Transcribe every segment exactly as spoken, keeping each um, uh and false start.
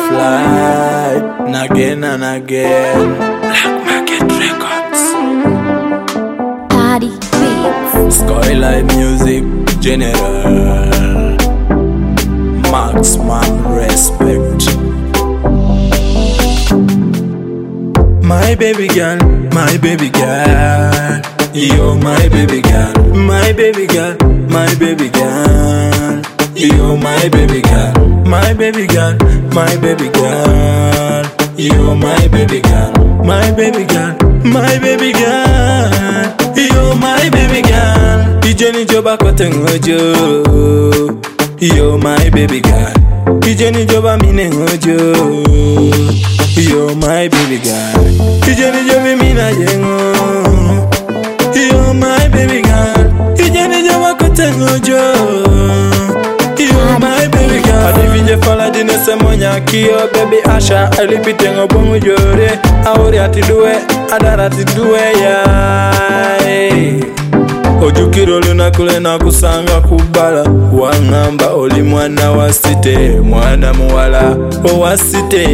fly, and again and again. Black Market Records, Party Beats, Skyline Music General, Maximum respect. My baby girl, my baby girl, you're my baby girl, my baby girl, my baby girl, you're my baby girl, my baby girl, my baby girl, you're my baby girl, my baby girl, my baby girl, you're my baby girl. Ijeni joba kote ngojo, you're my baby girl. Ijeni joba mine ngojo, you're my baby girl. Ijeni jobi mina yengo, you're my baby girl. Ijeni joba kote ngojo, you're my baby girl. Adivinje fala dine se monya kiyo baby Asha alipite ngobongo jore. Auri ati duwe, adara ati duwe ya. Ojukiro luna kule na kusanga kubala. Wangamba oli mwana wa site, mwana muwala wa site.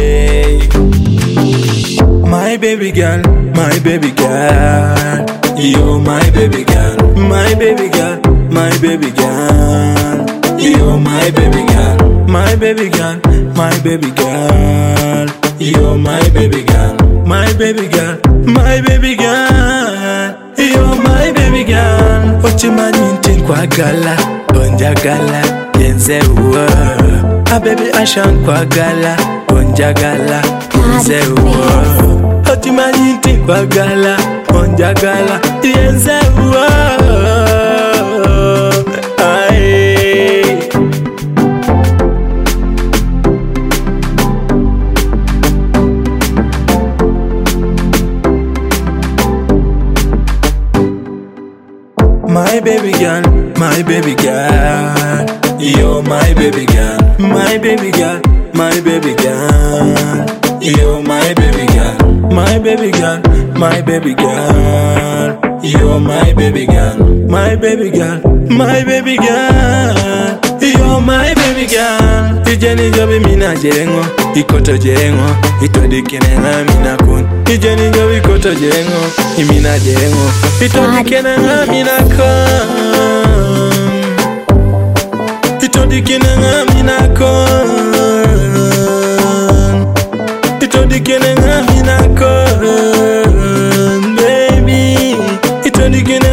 My baby girl, my baby girl, you're my baby girl, my baby girl, my baby girl, you're my baby girl, my baby girl, my baby girl, you're my baby girl, my baby girl, my baby girl, you're my baby girl. Ochimani ntin kwa gala, onja gala, yenze uwa. A baby Ashan kwa gala, onja gala, yenze uwa. Ochimani ntin kwa gala, onja gala, yenze uwa. Aye. My baby girl, my baby girl, you're my baby girl, my baby girl, my baby girl, you're my baby girl, my baby girl, my baby girl, you're my baby girl, my baby girl, my baby girl, you're my baby girl. Ijeni jobi mina jengo, ikoto jengo, itodikine na mina kun. Ijeni jobi ikoto jengo, imina jengo, itodikine na mina kun. Itodikine na mina kun. Itodikine na mina kun, baby. Itodikine